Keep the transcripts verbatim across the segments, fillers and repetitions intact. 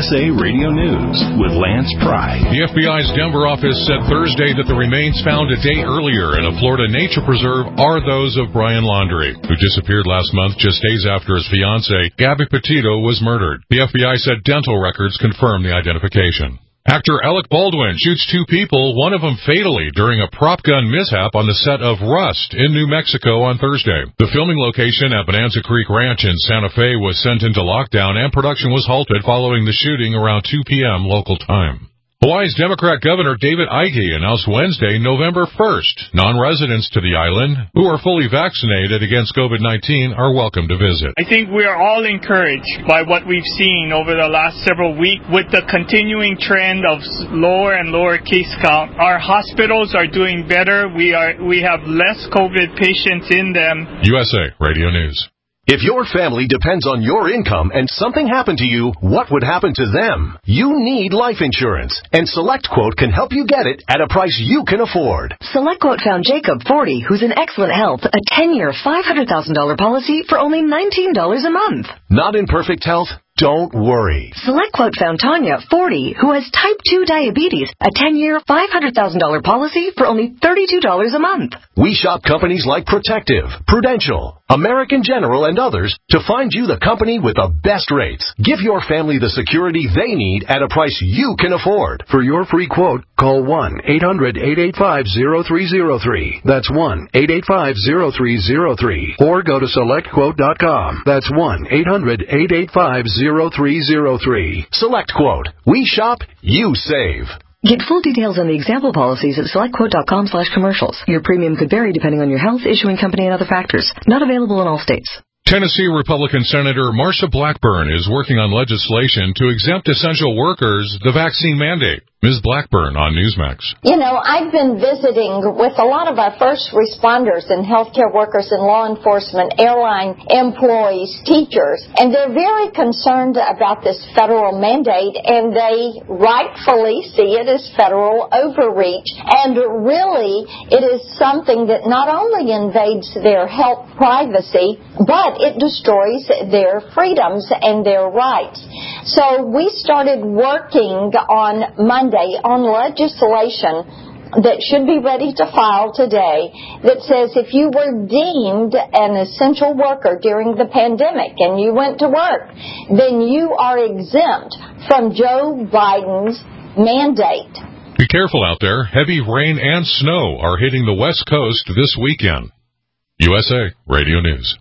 S A Radio News with Lance Pry. The F B I's Denver office said Thursday that the remains found a day earlier in a Florida nature preserve are those of Brian Laundrie, who disappeared last month just days after his fiancée, Gabby Petito, was murdered. The F B I said dental records confirmed the identification. Actor Alec Baldwin shoots two people, one of them fatally, during a prop gun mishap on the set of Rust in New Mexico on Thursday. The filming location at Bonanza Creek Ranch in Santa Fe was sent into lockdown, and production was halted following the shooting around two p.m. local time. Hawaii's Democrat Governor David Ige announced Wednesday, November first, non-residents to the island who are fully vaccinated against COVID nineteen are welcome to visit. I think we are all encouraged by what we've seen over the last several weeks with the continuing trend of lower and lower case count. Our hospitals are doing better. We are we have less COVID patients in them. U S A Radio News. If your family depends on your income and something happened to you, what would happen to them? You need life insurance, and SelectQuote can help you get it at a price you can afford. SelectQuote found Jacob, forty, who's in excellent health, a ten-year, five hundred thousand dollars policy for only nineteen dollars a month. Not in perfect health? Don't worry. SelectQuote found Tanya, forty, who has type two diabetes, a ten-year, five hundred thousand dollars policy for only thirty-two dollars a month. We shop companies like Protective, Prudential, American General, and others to find you the company with the best rates. Give your family the security they need at a price you can afford. For your free quote, call one eight hundred eight eight five zero three zero three. That's one eight eight five zero three zero three. Or go to select quote dot com. That's one eight hundred eight eight five zero three zero three. SelectQuote. We shop, you save. Get full details on the example policies at selectquote.com slash commercials. Your premium could vary depending on your health, issuing company, and other factors. Not available in all states. Tennessee Republican Senator Marsha Blackburn is working on legislation to exempt essential workers the vaccine mandate. Miz Blackburn on Newsmax. You know, I've been visiting with a lot of our first responders and healthcare workers and law enforcement, airline employees, teachers, and they're very concerned about this federal mandate, and they rightfully see it as federal overreach. And really, it is something that not only invades their health privacy, but it destroys their freedoms and their rights. So we started working on Monday on legislation that should be ready to file today that says if you were deemed an essential worker during the pandemic and you went to work, then you are exempt from Joe Biden's mandate. Be careful out there. Heavy rain and snow are hitting the West Coast this weekend. U S A Radio News.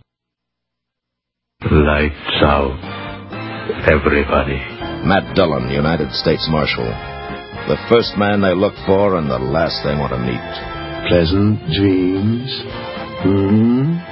Lights out, everybody. Matt Dillon, United States Marshal. The first man they look for and the last they want to meet. Pleasant dreams. Hmm?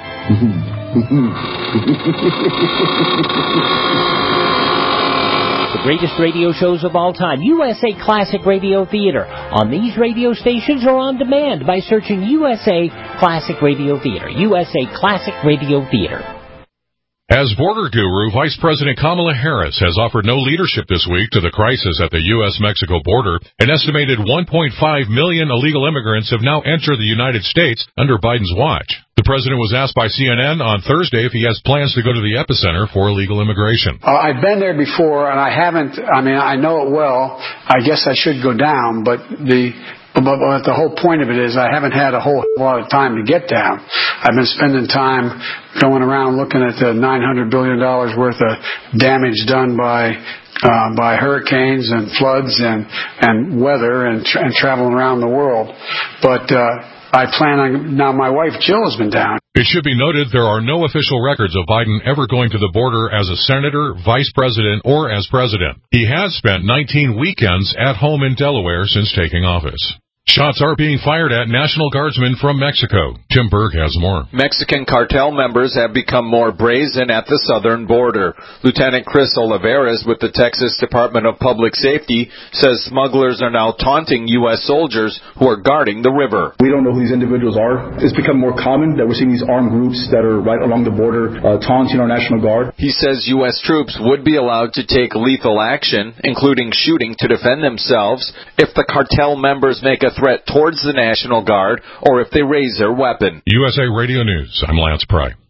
The greatest radio shows of all time, U S A Classic Radio Theater. On these radio stations or on demand by searching U S A Classic Radio Theater. U S A Classic Radio Theater. As border guru, Vice President Kamala Harris has offered no leadership this week to the crisis at the U S Mexico border. An estimated one point five million illegal immigrants have now entered the United States under Biden's watch. The president was asked by C N N on Thursday if he has plans to go to the epicenter for illegal immigration. Uh, I've been there before, and I haven't, I mean, I know it well. I guess I should go down, but the... But, but the whole point of it is I haven't had a whole lot of time to get down. I've been spending time going around looking at the nine hundred billion dollars worth of damage done by uh, by hurricanes and floods and, and weather and, tra- and traveling around the world. But uh, I plan on, now my wife Jill has been down. It should be noted there are no official records of Biden ever going to the border as a senator, vice president, or as president. He has spent nineteen weekends at home in Delaware since taking office. Shots are being fired at National Guardsmen from Mexico. Tim Berg has more. Mexican cartel members have become more brazen at the southern border. Lieutenant Chris Olivares with the Texas Department of Public Safety says smugglers are now taunting U S soldiers who are guarding the river. We don't know who these individuals are. It's become more common that we're seeing these armed groups that are right along the border uh, taunting our National Guard. He says U S troops would be allowed to take lethal action, including shooting to defend themselves, if the cartel members make a threat towards the National Guard or if they raise their weapon. U S A Radio News. I'm Lance Pry.